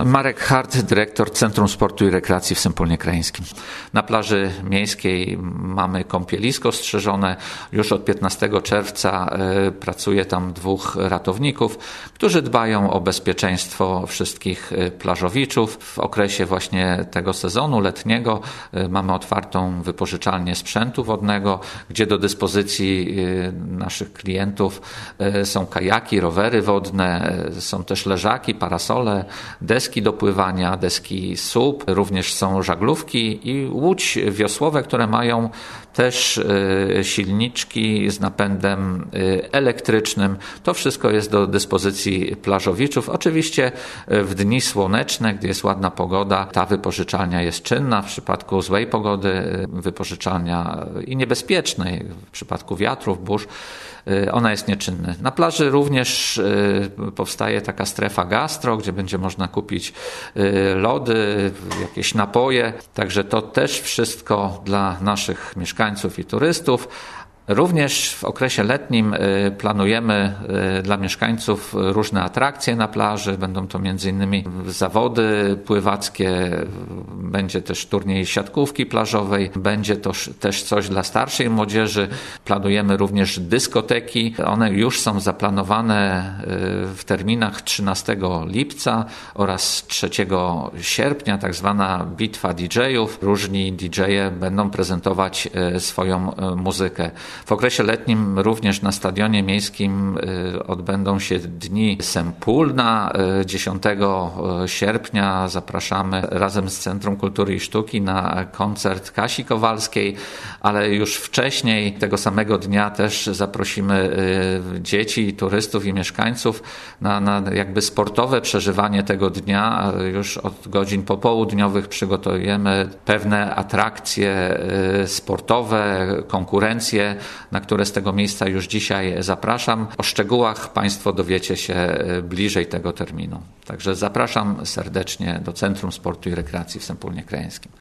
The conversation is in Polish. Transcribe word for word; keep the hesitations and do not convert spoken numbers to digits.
Marek Hart, dyrektor Centrum Sportu i Rekreacji w Sępólnie Krajeńskim. Na plaży miejskiej mamy kąpielisko strzeżone. Już od piętnastego czerwca pracuje tam dwóch ratowników, którzy dbają o bezpieczeństwo wszystkich plażowiczów. W okresie właśnie tego sezonu letniego mamy otwartą wypożyczalnię sprzętu wodnego, gdzie do dyspozycji naszych klientów są kajaki, rowery wodne, są też leżaki, parasole, deski do pływania, deski S U P, również są żaglówki i łódź wiosłowe, które mają też silniczki z napędem elektrycznym. To wszystko jest do dyspozycji plażowiczów. Oczywiście w dni słoneczne, gdy jest ładna pogoda, ta wypożyczalnia jest czynna. W przypadku złej pogody wypożyczalnia i niebezpiecznej, w przypadku wiatrów, burz, ona jest nieczynna. Na plaży również powstaje taka strefa gastro, gdzie będzie można kupić lody, jakieś napoje. Także to też wszystko dla naszych mieszkańców i turystów. Również w okresie letnim planujemy dla mieszkańców różne atrakcje na plaży. Będą to między innymi zawody pływackie, będzie też turniej siatkówki plażowej, będzie to też coś dla starszej młodzieży. Planujemy również dyskoteki. One już są zaplanowane w terminach trzynastego lipca oraz trzeciego sierpnia, tak zwana bitwa D J-ów. Różni D J-e będą prezentować swoją muzykę. W okresie letnim również na stadionie miejskim odbędą się Dni Sępólna. dziesiątego sierpnia zapraszamy razem z Centrum Kultury i Sztuki na koncert Kasi Kowalskiej, ale już wcześniej tego samego dnia też zaprosimy dzieci, turystów i mieszkańców na, na jakby sportowe przeżywanie tego dnia. Już od godzin popołudniowych przygotujemy pewne atrakcje sportowe, konkurencje, na które z tego miejsca już dzisiaj zapraszam. O szczegółach Państwo dowiecie się bliżej tego terminu. Także zapraszam serdecznie do Centrum Sportu i Rekreacji w Sępólnie Krajeńskim.